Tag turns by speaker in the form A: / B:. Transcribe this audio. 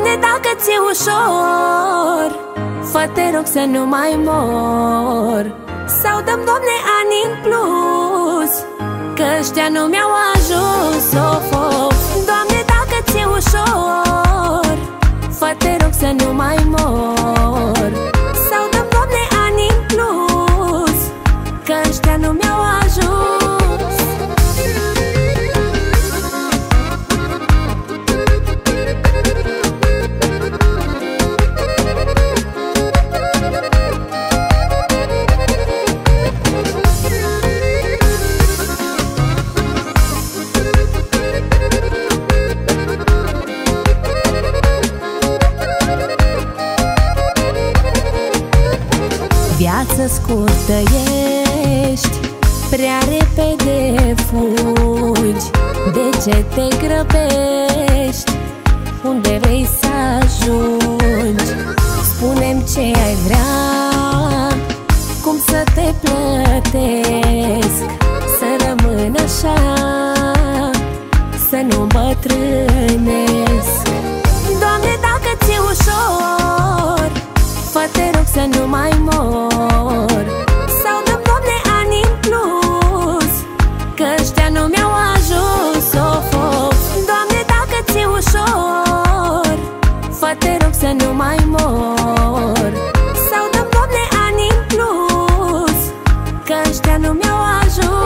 A: Doamne, dacă ți-e ușor, fă-te rog să nu mai mor. Sau dăm, Doamne, ani în plus, că ăștia nu mi-au ajuns. Doamne, dacă ți-e ușor, fă-te rog să nu mai mor. Sau dăm, Doamne, ani în plus, că ăștia nu mi-au ajuns. Viață scurtă ești, prea repede fugi. De ce te grăbești? Unde vrei să ajungi? Spune-mi ce ai vrea, cum să te plătesc, să rămân așa, să nu îmbătrânesc. Doamne, dacă ți-e ușor, fă-te rog să nu mai mor. Sau dăm, Doamne, ani în plus, că ăștia nu mi-au ajuns. Doamne, dacă ți-e ușor, fă-te rog să nu mai mor. Sau dăm, Doamne, ani în plus, că ăștia nu mi-au ajuns.